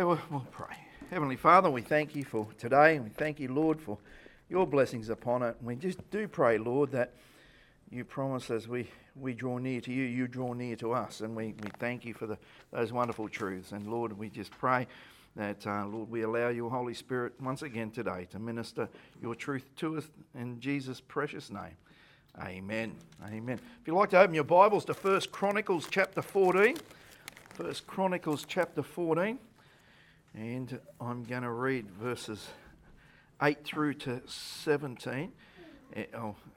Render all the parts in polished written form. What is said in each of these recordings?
Okay, we'll pray. Heavenly Father, we thank you for today, and we thank you, Lord, for your blessings upon it. We just do pray, Lord, that you promise as we draw near to you, you draw near to us, and we thank you for those wonderful truths. And Lord, we just pray that, Lord, we allow your Holy Spirit once again today to minister your truth to us in Jesus' precious name. Amen. Amen. If you'd like to open your Bibles to 1 Chronicles chapter 14. 1 Chronicles chapter 14. And I'm going to read verses 8 through to 17. It's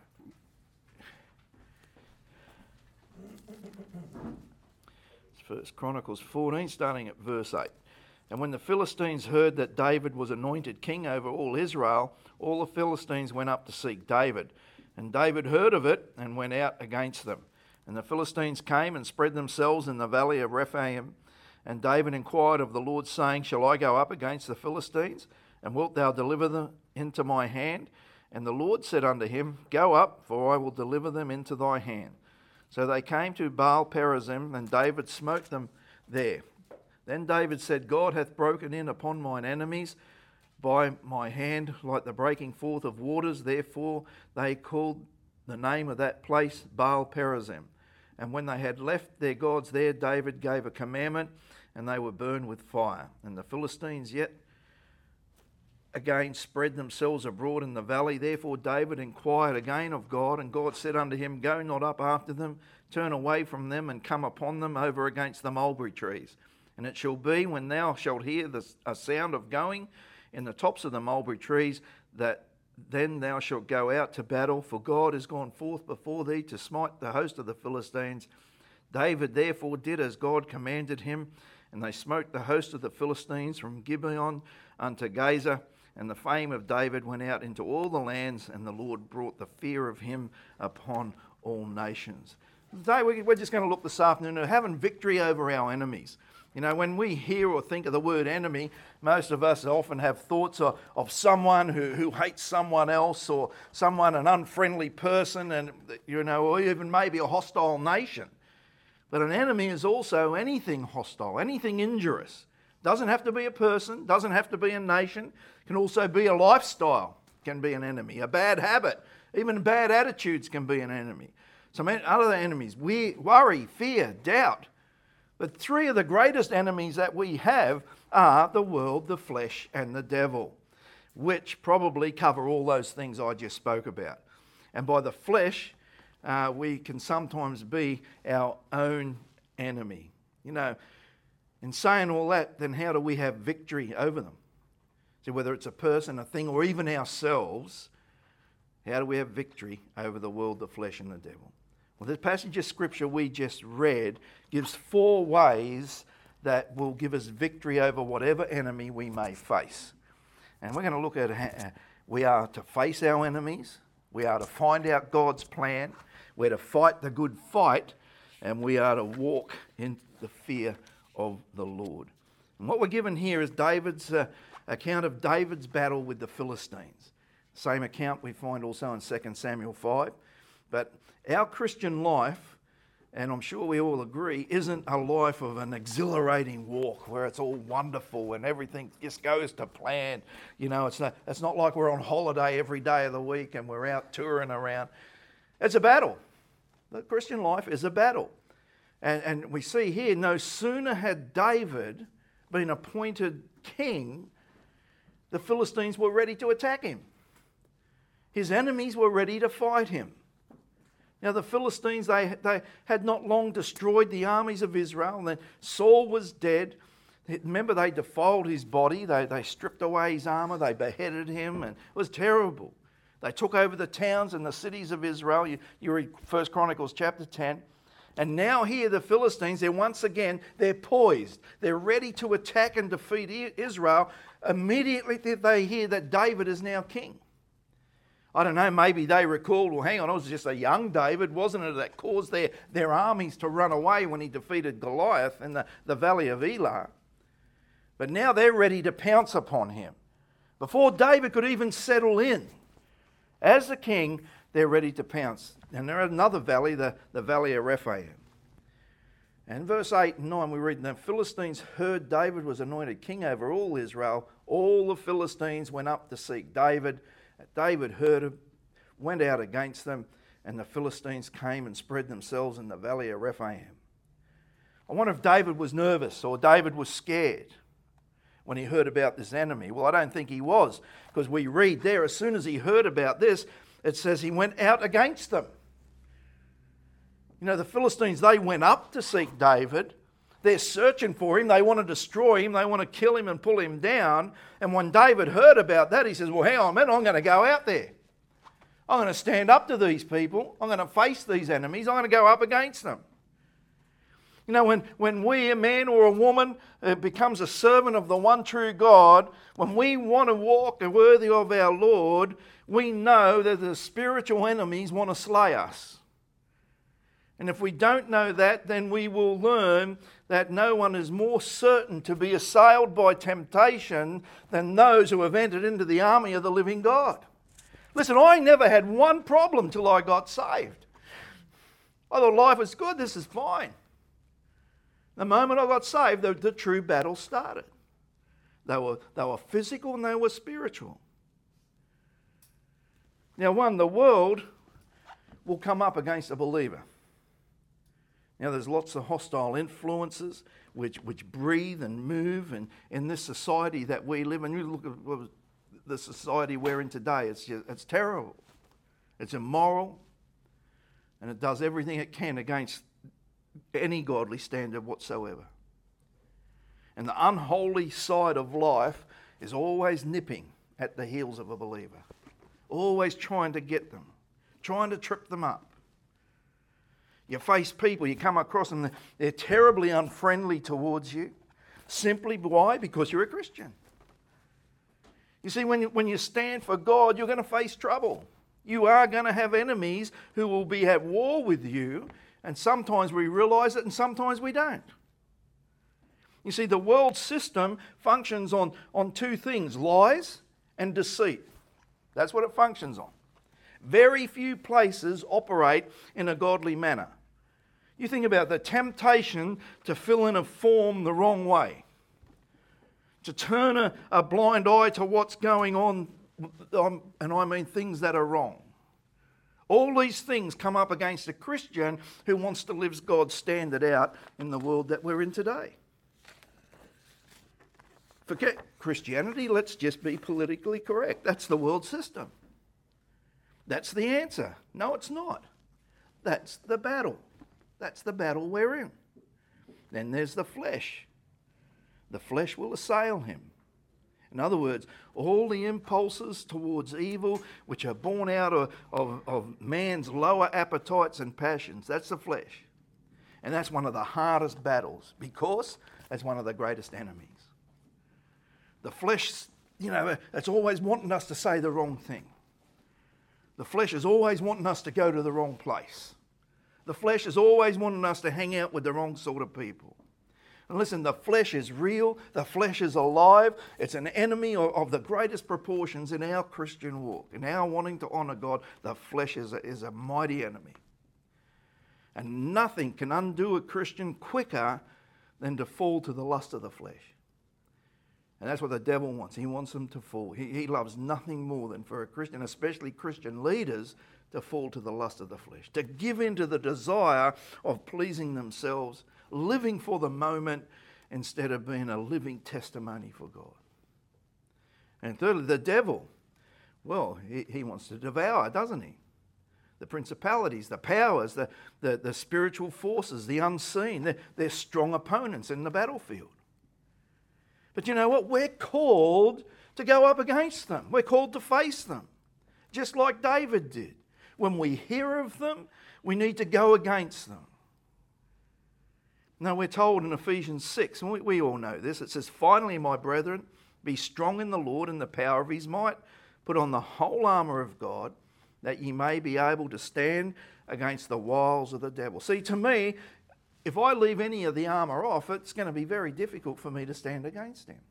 1 Chronicles 14, starting at verse 8. And when the Philistines heard that David was anointed king over all Israel, all the Philistines went up to seek David. And David heard of it and went out against them. And the Philistines came and spread themselves in the valley of Rephaim. And David inquired of the Lord, saying, Shall I go up against the Philistines? And wilt thou deliver them into my hand? And the Lord said unto him, Go up, for I will deliver them into thy hand. So they came to Baal Perazim, and David smote them there. Then David said, God hath broken in upon mine enemies by my hand, like the breaking forth of waters. Therefore they called the name of that place Baal Perazim. And when they had left their gods there, David gave a commandment, and they were burned with fire. And the Philistines yet again spread themselves abroad in the valley. Therefore David inquired again of God, and God said unto him, Go not up after them, turn away from them, and come upon them over against the mulberry trees. And it shall be, when thou shalt hear a sound of going in the tops of the mulberry trees, that then thou shalt go out to battle, for God is gone forth before thee to smite the host of the Philistines. David therefore did as God commanded him, and they smote the host of the Philistines from Gibeon unto Gaza. And the fame of David went out into all the lands, and the Lord brought the fear of him upon all nations. Today we're just going to look this afternoon at having victory over our enemies. You know, when we hear or think of the word enemy, most of us often have thoughts of someone who hates someone else, or someone, an unfriendly person, and, you know, or even maybe a hostile nation. But an enemy is also anything hostile, anything injurious. Doesn't have to be a person, doesn't have to be a nation, can also be a lifestyle, can be an enemy, a bad habit, even bad attitudes can be an enemy. Some other enemies, worry, fear, doubt. But three of the greatest enemies that we have are the world, the flesh, and the devil, which probably cover all those things I just spoke about. And by the flesh, we can sometimes be our own enemy. You know, in saying all that, then how do we have victory over them? So whether it's a person, a thing, or even ourselves, how do we have victory over the world, the flesh, and the devil? Well, the passage of Scripture we just read gives 4 ways that will give us victory over whatever enemy we may face. And we're going to look at we are to face our enemies, we are to find out God's plan, we're to fight the good fight, and we are to walk in the fear of the Lord. And what we're given here is David's account of David's battle with the Philistines. Same account we find also in 2 Samuel 5. But our Christian life, and I'm sure we all agree, isn't a life of an exhilarating walk where it's all wonderful and everything just goes to plan. You know, it's not like we're on holiday every day of the week and we're out touring around. It's a battle. The Christian life is a battle. And we see here, no sooner had David been appointed king, the Philistines were ready to attack him. His enemies were ready to fight him. Now the Philistines, they had not long destroyed the armies of Israel. And then Saul was dead. Remember, they defiled his body. They stripped away his armour. They beheaded him. And it was terrible. They took over the towns and the cities of Israel. You read 1 Chronicles chapter 10. And now here the Philistines, they're poised. They're ready to attack and defeat Israel. Immediately they hear that David is now king. I don't know, maybe they recalled, well, hang on, it was just a young David, wasn't it, that caused their armies to run away when he defeated Goliath in the valley of Elah. But now they're ready to pounce upon him. Before David could even settle in, as the king, they're ready to pounce. And they're at another valley, the valley of Rephaim. And verse 8 and 9 we read, the Philistines heard David was anointed king over all Israel. All the Philistines went up to seek David. David heard him, went out against them, and the Philistines came and spread themselves in the valley of Rephaim. I wonder if David was nervous or David was scared when he heard about this enemy. Well, I don't think he was, because we read there, as soon as he heard about this, it says he went out against them. You know, the Philistines, they went up to seek David. They're searching for him. They want to destroy him. They want to kill him and pull him down. And when David heard about that, he says, well, hang on a minute, I'm going to go out there. I'm going to stand up to these people. I'm going to face these enemies. I'm going to go up against them. You know, when we, a man or a woman, becomes a servant of the one true God, when we want to walk worthy of our Lord, we know that the spiritual enemies want to slay us. And if we don't know that, then we will learn that no one is more certain to be assailed by temptation than those who have entered into the army of the living God. Listen, I never had one problem till I got saved. I thought life was good, this is fine. The moment I got saved, the true battle started. They were physical and they were spiritual. Now, the world will come up against a believer. Now, there's lots of hostile influences which breathe and move in this society that we live in. You look at the society we're in today, it's terrible. It's immoral, and it does everything it can against any godly standard whatsoever. And the unholy side of life is always nipping at the heels of a believer, always trying to get them, trying to trip them up. You face people, you come across them, they're terribly unfriendly towards you. Simply why? Because you're a Christian. You see, when you stand for God, you're going to face trouble. You are going to have enemies who will be at war with you, and sometimes we realise it and sometimes we don't. You see, the world system functions on two things, lies and deceit. That's what it functions on. Very few places operate in a godly manner. You think about the temptation to fill in a form the wrong way, to turn a blind eye to what's going on, and I mean things that are wrong. All these things come up against a Christian who wants to live God's standard out in the world that we're in today. Forget Christianity, let's just be politically correct. That's the world system. That's the answer. No, it's not. That's the battle. That's the battle we're in. Then there's the flesh. The flesh will assail him. In other words, all the impulses towards evil which are born out of man's lower appetites and passions, that's the flesh. And that's one of the hardest battles because that's one of the greatest enemies. The flesh, it's always wanting us to say the wrong thing. The flesh is always wanting us to go to the wrong place. The flesh is always wanting us to hang out with the wrong sort of people. And listen, the flesh is real. The flesh is alive. It's an enemy of the greatest proportions in our Christian walk. In our wanting to honour God, the flesh is a mighty enemy. And nothing can undo a Christian quicker than to fall to the lust of the flesh. And that's what the devil wants. He wants them to fall. He loves nothing more than for a Christian, especially Christian leaders, to fall to the lust of the flesh, to give in to the desire of pleasing themselves, living for the moment instead of being a living testimony for God. And thirdly, the devil, well, he wants to devour, doesn't he? The principalities, the powers, the spiritual forces, the unseen, they're strong opponents in the battlefield. But you know what? We're called to go up against them. We're called to face them, just like David did. When we hear of them, we need to go against them. Now, we're told in Ephesians 6, and we all know this, it says, "Finally, my brethren, be strong in the Lord and the power of his might. Put on the whole armour of God, that ye may be able to stand against the wiles of the devil." See, to me, if I leave any of the armour off, it's going to be very difficult for me to stand against him.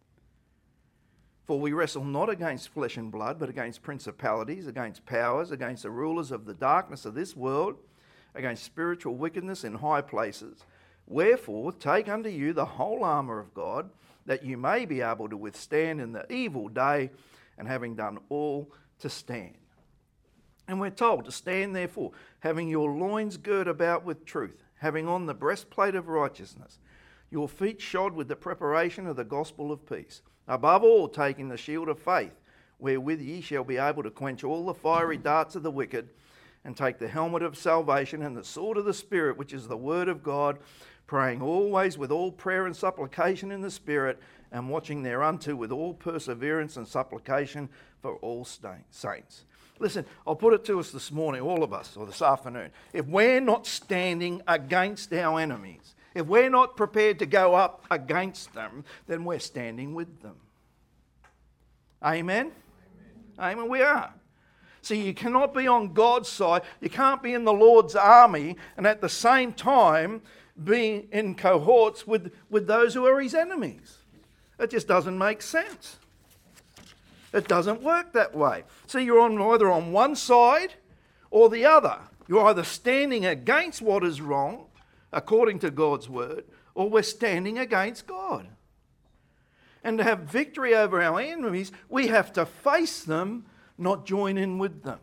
For we wrestle not against flesh and blood, but against principalities, against powers, against the rulers of the darkness of this world, against spiritual wickedness in high places. Wherefore, take unto you the whole armour of God, that you may be able to withstand in the evil day, and having done all, to stand. And we're told to stand therefore, having your loins girt about with truth, having on the breastplate of righteousness, your feet shod with the preparation of the gospel of peace. Above all, taking the shield of faith, wherewith ye shall be able to quench all the fiery darts of the wicked, and take the helmet of salvation and the sword of the Spirit, which is the word of God, praying always with all prayer and supplication in the Spirit, and watching thereunto with all perseverance and supplication for all saints. Listen, I'll put it to us this morning, all of us, or this afternoon. If we're not standing against our enemies, if we're not prepared to go up against them, then we're standing with them. Amen? Amen. We are. See, you cannot be on God's side, you can't be in the Lord's army, and at the same time be in cohorts with those who are his enemies. It just doesn't make sense. It doesn't work that way. See, you're either on one side or the other. You're either standing against what is wrong, according to God's word, or we're standing against God. And to have victory over our enemies, we have to face them, not join in with them.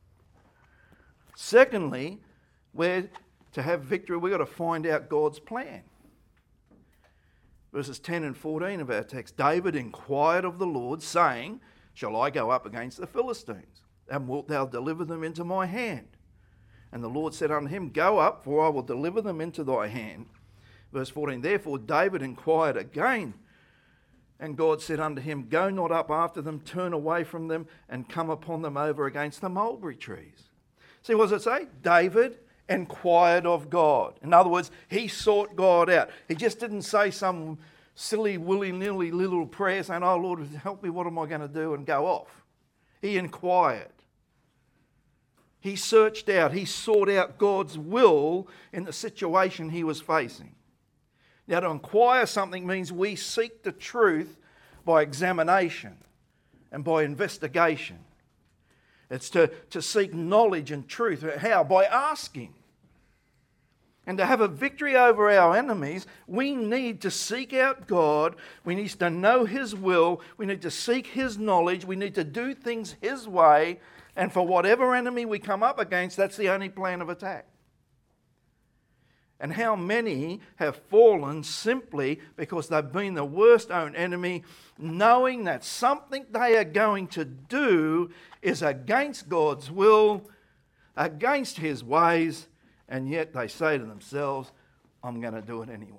Secondly, to have victory, we've got to find out God's plan. Verses 10 and 14 of our text, David inquired of the Lord, saying, shall I go up against the Philistines? And wilt thou deliver them into my hand? And the Lord said unto him, go up, for I will deliver them into thy hand. Verse 14, therefore David inquired again, and God said unto him, go not up after them, turn away from them, and come upon them over against the mulberry trees. See, what does it say? David inquired of God. In other words, he sought God out. He just didn't say some silly, willy-nilly little prayer saying, oh Lord, help me, what am I going to do, and go off. He inquired. He searched out, he sought out God's will in the situation he was facing. Now, to inquire something means we seek the truth by examination and by investigation. It's to seek knowledge and truth. How? By asking. And to have a victory over our enemies, we need to seek out God. We need to know his will. We need to seek his knowledge. We need to do things his way. And for whatever enemy we come up against, that's the only plan of attack. And how many have fallen simply because they've been the worst own enemy, knowing that something they are going to do is against God's will, against his ways, and yet they say to themselves, I'm going to do it anyway.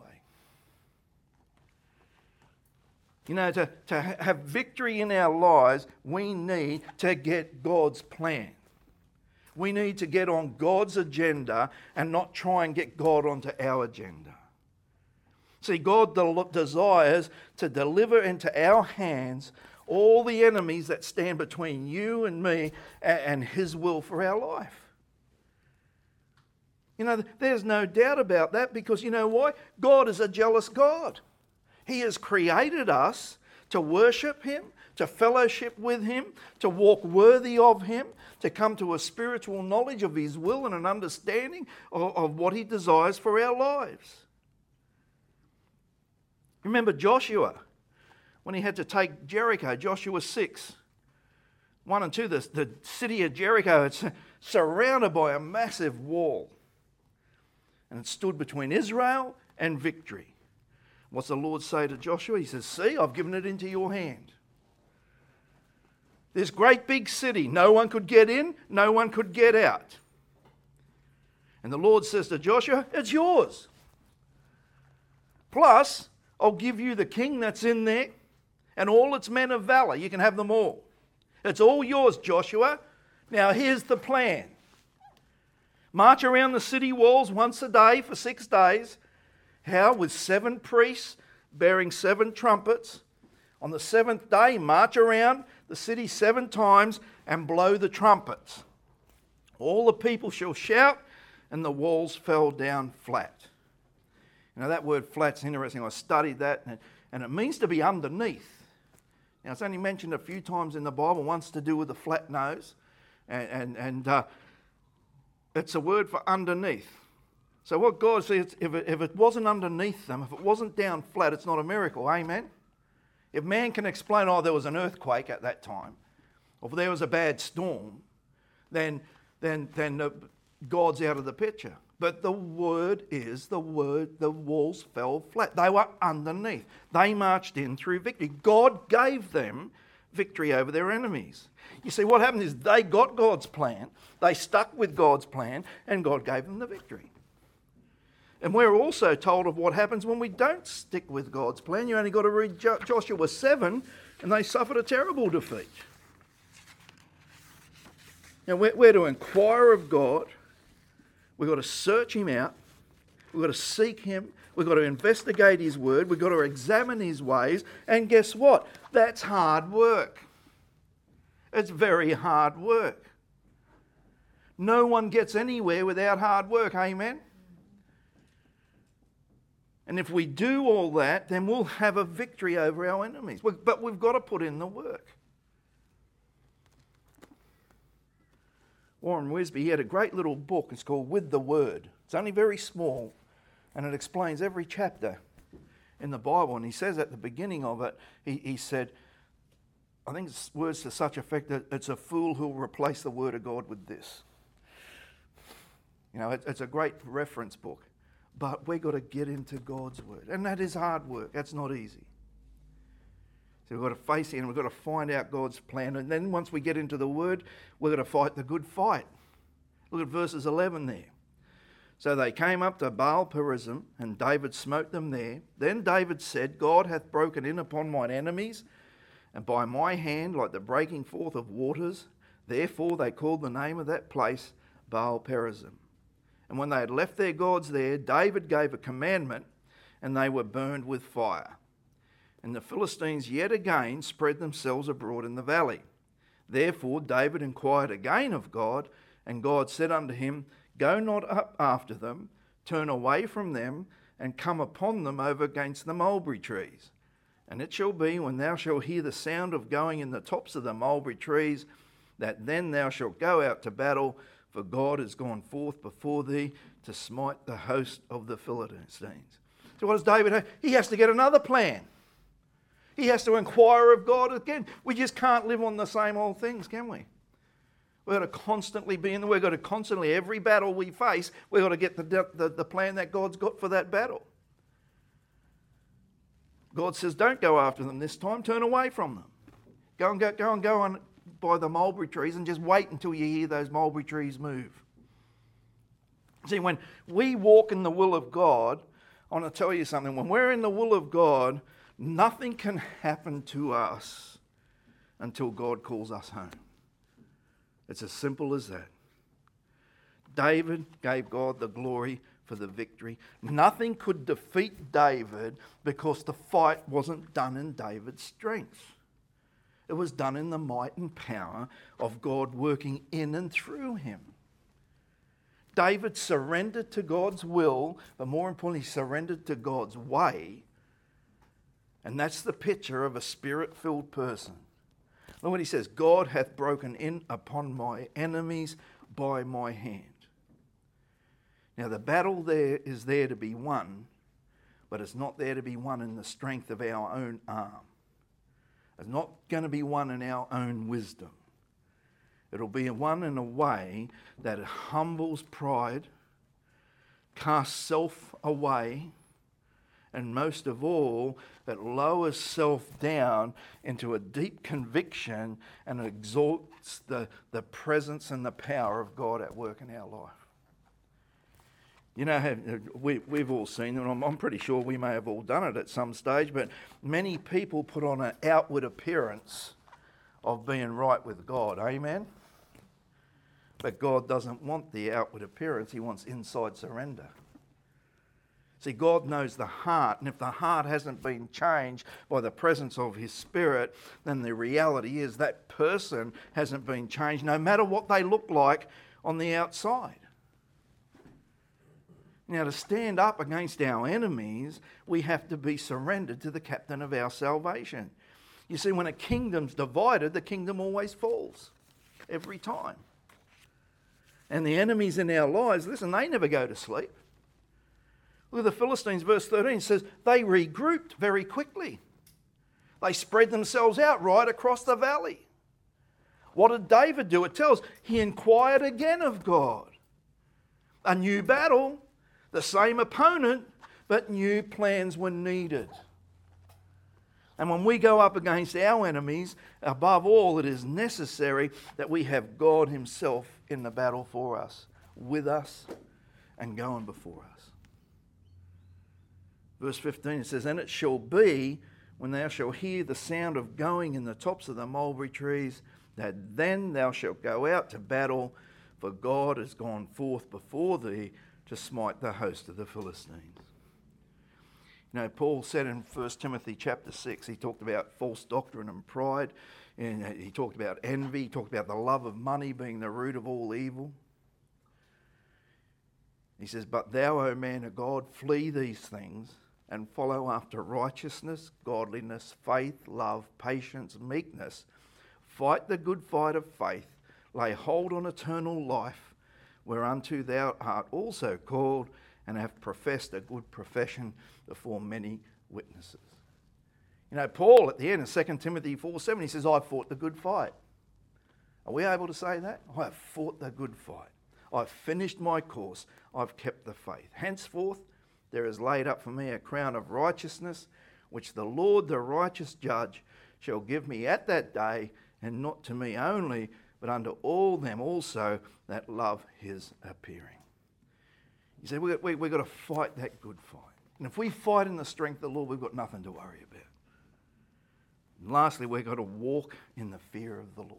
You know, to have victory in our lives, we need to get God's plan. We need to get on God's agenda and not try and get God onto our agenda. See, God desires to deliver into our hands all the enemies that stand between you and me and his will for our life. You know, there's no doubt about that, because you know why? God is a jealous God. He has created us to worship him, to fellowship with him, to walk worthy of him, to come to a spiritual knowledge of his will and an understanding of what he desires for our lives. Remember Joshua, when he had to take Jericho, Joshua 6, 1 and 2, the city of Jericho, it's surrounded by a massive wall. And it stood between Israel and victory. What's the Lord say to Joshua? He says, see, I've given it into your hand. This great big city, no one could get in, no one could get out. And the Lord says to Joshua, it's yours. Plus, I'll give you the king that's in there and all its men of valor. You can have them all. It's all yours, Joshua. Now here's the plan. March around the city walls once a day for 6 days. How? With 7 priests bearing 7 trumpets. On the 7th day, march around the city 7 times and blow the trumpets. All the people shall shout, and the walls fell down flat. You know, that word flat's interesting. I studied that, and it means to be underneath. Now, it's only mentioned a few times in the Bible, once to do with the flat nose, and it's a word for underneath. So what God says, if it wasn't underneath them, if it wasn't down flat, it's not a miracle. Amen? If man can explain, there was an earthquake at that time, or there was a bad storm, then God's out of the picture. But the word, the walls fell flat. They were underneath. They marched in through victory. God gave them victory over their enemies. You see, what happened is they got God's plan, they stuck with God's plan, and God gave them the victory. And we're also told of what happens when we don't stick with God's plan. You only got to read Joshua 7, and they suffered a terrible defeat. Now, we're to inquire of God. We've got to search him out. We've got to seek him. We've got to investigate his word. We've got to examine his ways. And guess what? That's hard work. It's very hard work. No one gets anywhere without hard work. Amen? And if we do all that, then we'll have a victory over our enemies. But we've got to put in the work. Warren Wiersbe, he had a great little book. It's called With the Word. It's only very small, and it explains every chapter in the Bible. And he says at the beginning of it, he said, I think it's words to such effect that it's a fool who'll replace the Word of God with this. You know, it's a great reference book. But we've got to get into God's Word. And that is hard work. That's not easy. So we've got to face it and we've got to find out God's plan. And then once we get into the Word, we've got to fight the good fight. Look at verses 11 there. So they came up to Baal Perazim, and David smote them there. Then David said, God hath broken in upon mine enemies, and by my hand like the breaking forth of waters. Therefore they called the name of that place Baal Perazim. And when they had left their gods there, David gave a commandment, and they were burned with fire. And the Philistines yet again spread themselves abroad in the valley. Therefore David inquired again of God, and God said unto him, Go not up after them, turn away from them, and come upon them over against the mulberry trees. And it shall be, when thou shalt hear the sound of going in the tops of the mulberry trees, that then thou shalt go out to battle, for God has gone forth before thee to smite the host of the Philistines. So what does David have? He has to get another plan. He has to inquire of God again. We just can't live on the same old things, can we? We've got to constantly be in the... We've got to constantly, every battle we face, we've got to get the plan that God's got for that battle. God says, don't go after them this time. Turn away from them. Go on by the mulberry trees and just wait until you hear those mulberry trees move. See, when we walk in the will of God, I want to tell you something. When we're in the will of God, nothing can happen to us until God calls us home. It's as simple as that. David gave God the glory for the victory. Nothing could defeat David because the fight wasn't done in David's strength. It was done in the might and power of God working in and through him. David surrendered to God's will, but more importantly, surrendered to God's way. And that's the picture of a spirit-filled person. Look what he says, God hath broken in upon my enemies by my hand. Now the battle there is there to be won, but it's not there to be won in the strength of our own arm. It's not going to be won in our own wisdom. It'll be won in a way that humbles pride, casts self away, and most of all, that lowers self down into a deep conviction and exalts the presence and the power of God at work in our life. You know, we've all seen it, and I'm pretty sure we may have all done it at some stage, but many people put on an outward appearance of being right with God. Amen? But God doesn't want the outward appearance. He wants inside surrender. See, God knows the heart, and if the heart hasn't been changed by the presence of His Spirit, then the reality is that person hasn't been changed, no matter what they look like on the outside. Now, to stand up against our enemies, we have to be surrendered to the captain of our salvation. You see, when a kingdom's divided, the kingdom always falls, every time. And the enemies in our lives, listen, they never go to sleep. Look at the Philistines, verse 13 says, they regrouped very quickly. They spread themselves out right across the valley. What did David do? It tells he inquired again of God. A new battle, the same opponent, but new plans were needed. And when we go up against our enemies, above all, it is necessary that we have God himself in the battle for us, with us, and going before us. Verse 15, it says, and it shall be, when thou shalt hear the sound of going in the tops of the mulberry trees, that then thou shalt go out to battle, for God has gone forth before thee to smite the host of the Philistines. You know, Paul said in 1 Timothy chapter 6, he talked about false doctrine and pride, and he talked about envy, he talked about the love of money being the root of all evil. He says, but thou, O man of God, flee these things and follow after righteousness, godliness, faith, love, patience, meekness. Fight the good fight of faith, lay hold on eternal life, whereunto thou art also called, and have professed a good profession before many witnesses. You know, Paul at the end of 2 Timothy 4:7, he says, I've fought the good fight. Are we able to say that? I have fought the good fight. I've finished my course. I've kept the faith. Henceforth, there is laid up for me a crown of righteousness, which the Lord, the righteous judge, shall give me at that day, and not to me only, but unto all them also that love his appearing. You see, we've got to fight that good fight. And if we fight in the strength of the Lord, we've got nothing to worry about. And lastly, we've got to walk in the fear of the Lord.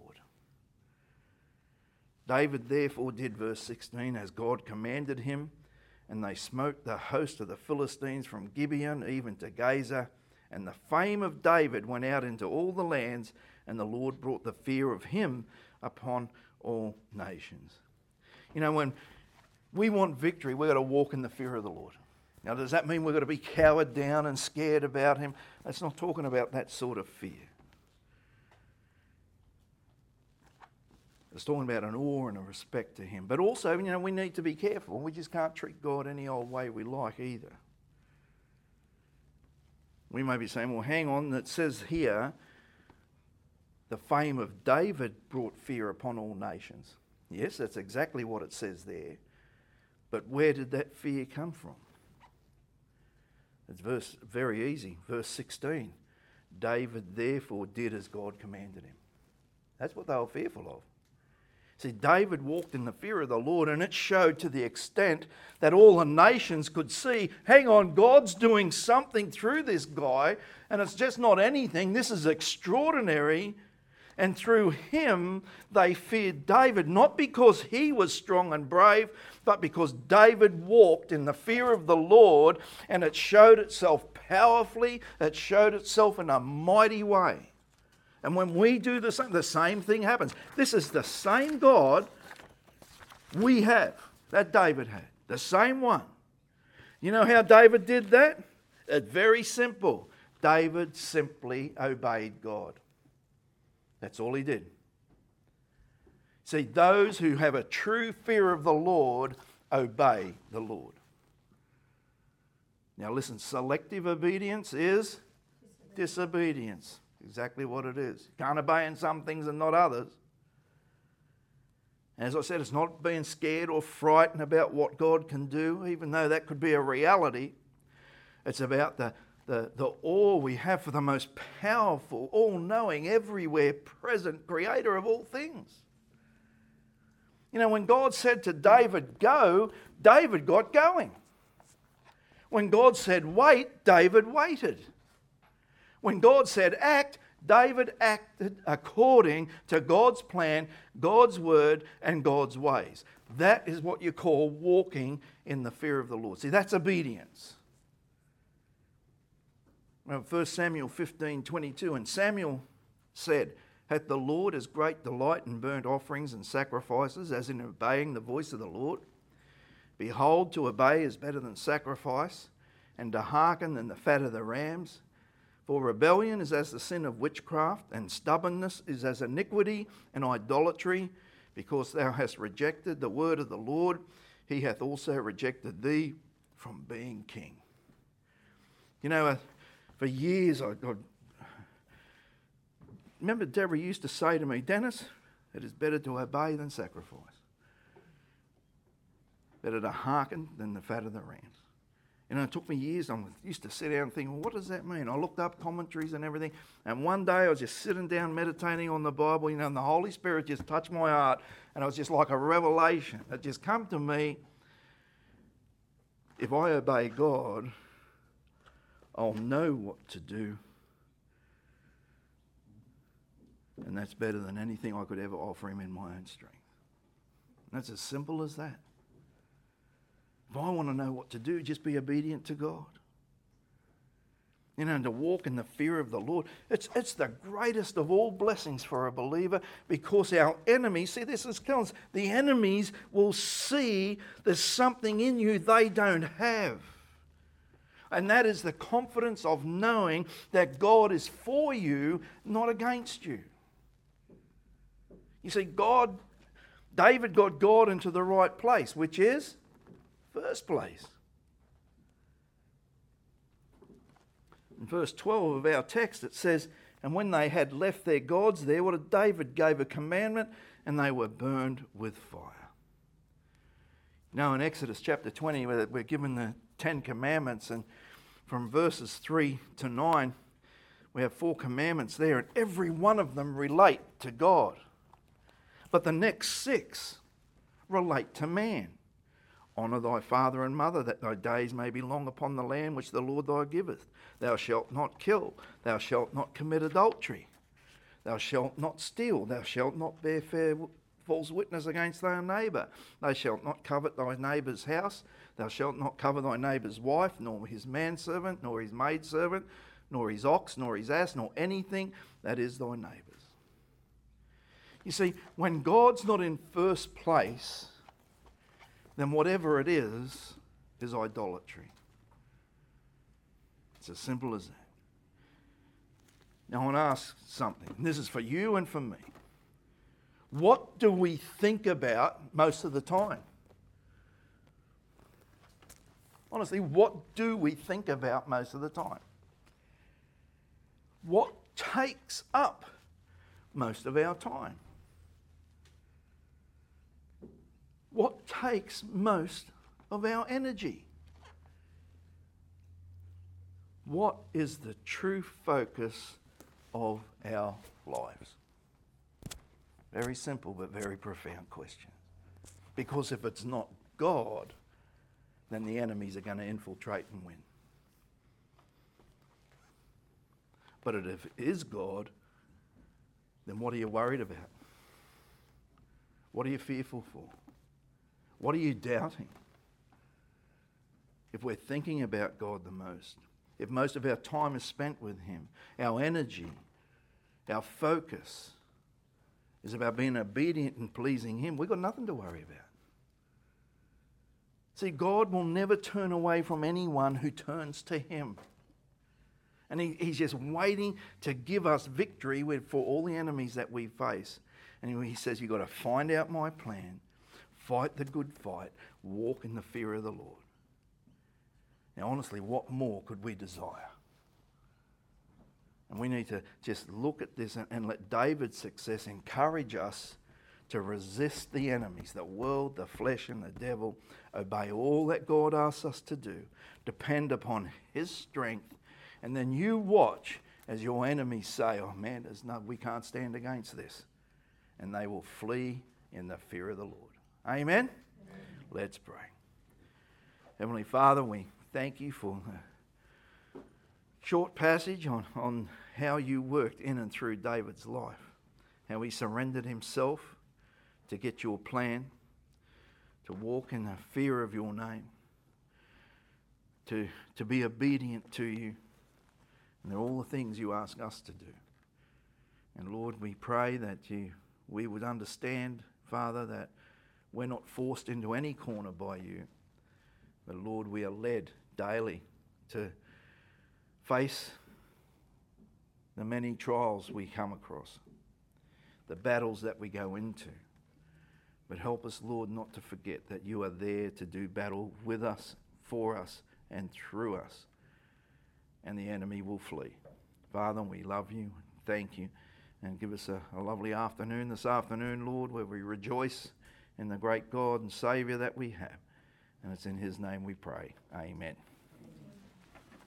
David therefore did, verse 16, as God commanded him, and they smote the host of the Philistines from Gibeon even to Gaza. And the fame of David went out into all the lands, and the Lord brought the fear of him upon all nations. You know, when we want victory, we've got to walk in the fear of the Lord. Now, does that mean we've got to be cowered down and scared about him? It's not talking about that sort of fear. It's talking about an awe and a respect to him. But also, you know, we need to be careful. We just can't treat God any old way we like either. We may be saying, well, hang on, it says here, the fame of David brought fear upon all nations. Yes, that's exactly what it says there. But where did that fear come from? It's very easy. Verse 16. David therefore did as God commanded him. That's what they were fearful of. See, David walked in the fear of the Lord, and it showed to the extent that all the nations could see, hang on, God's doing something through this guy, and it's just not anything. This is extraordinary. And through him, they feared David, not because he was strong and brave, but because David walked in the fear of the Lord, and it showed itself powerfully. It showed itself in a mighty way. And when we do the same thing happens. This is the same God we have, that David had. The same one. You know how David did that? It's very simple. David simply obeyed God. That's all he did. See, those who have a true fear of the Lord obey the Lord. Now listen, selective obedience is disobedience. Exactly what it is. You can't obey in some things and not others. As I said, it's not being scared or frightened about what God can do, even though that could be a reality. It's about the awe we have for the most powerful, all-knowing, everywhere present creator of all things. You know, when God said to David, go, David got going. When God said wait, David waited. When God said act, David acted according to God's plan, God's word, and God's ways. That is what you call walking in the fear of the Lord. See, that's obedience. Well, 1 Samuel 15:22, and Samuel said, hath the Lord as great delight in burnt offerings and sacrifices as in obeying the voice of the Lord? Behold, to obey is better than sacrifice, and to hearken than the fat of the rams. For rebellion is as the sin of witchcraft, and stubbornness is as iniquity and idolatry. Because thou hast rejected the word of the Lord, he hath also rejected thee from being king. You know, for years I remember Deborah used to say to me, Dennis, it is better to obey than sacrifice. Better to hearken than the fat of the rams. You know, it took me years. I used to sit down and think, well, what does that mean? I looked up commentaries and everything. And one day I was just sitting down meditating on the Bible, you know, and the Holy Spirit just touched my heart. And it was just like a revelation. It just come to me. If I obey God, I'll know what to do. And that's better than anything I could ever offer him in my own strength. And that's as simple as that. If I want to know what to do, just be obedient to God. You know, and to walk in the fear of the Lord. It's the greatest of all blessings for a believer, because our enemies, see, this is comes, the enemies will see there's something in you they don't have. And that is the confidence of knowing that God is for you, not against you. You see, David got God into the right place, which is first place. In verse 12 of our text it says, and when they had left their gods there, David gave a commandment, and they were burned with fire. Now in Exodus chapter 20, we're given the 10 commandments, and from verses 3 to 9, we have 4 commandments there, and every one of them relate to God. But the next 6 relate to man. Honour thy father and mother, that thy days may be long upon the land which the Lord thy giveth. Thou shalt not kill. Thou shalt not commit adultery. Thou shalt not steal. Thou shalt not bear false witness against thy neighbour. Thou shalt not covet thy neighbour's house. Thou shalt not covet thy neighbour's wife, nor his manservant, nor his maidservant, nor his ox, nor his ass, nor anything that is thy neighbour's. You see, when God's not in first place, then whatever it is idolatry. It's as simple as that. Now I want to ask something. This is for you and for me. What do we think about most of the time? Honestly, what do we think about most of the time? What takes up most of our time? What takes most of our energy? What is the true focus of our lives? Very simple but very profound question. Because if it's not God, then the enemies are going to infiltrate and win. But if it is God, then what are you worried about? What are you fearful for? What are you doubting? If we're thinking about God the most, if most of our time is spent with him, our energy, our focus is about being obedient and pleasing him, we've got nothing to worry about. See, God will never turn away from anyone who turns to him. And he's just waiting to give us victory for all the enemies that we face. And he says, you've got to find out my plan, fight the good fight, walk in the fear of the Lord. Now, honestly, what more could we desire? And we need to just look at this and let David's success encourage us to resist the enemies, the world, the flesh, and the devil, obey all that God asks us to do, depend upon his strength, and then you watch as your enemies say, oh man, we can't stand against this. And they will flee in the fear of the Lord. Amen? Amen. Let's pray. Heavenly Father, we thank you for a short passage on how you worked in and through David's life, how he surrendered himself to get your plan, to walk in the fear of your name, to be obedient to you, and they're all the things you ask us to do. And Lord, we pray that we would understand, Father, that we're not forced into any corner by you, but Lord, we are led daily to face the many trials we come across, the battles that we go into. But help us, Lord, not to forget that you are there to do battle with us, for us and through us, and the enemy will flee. Father, we love you, thank you, and give us a lovely afternoon this afternoon, Lord, where we rejoice in the great God and Saviour that we have. And it's in his name we pray. Amen.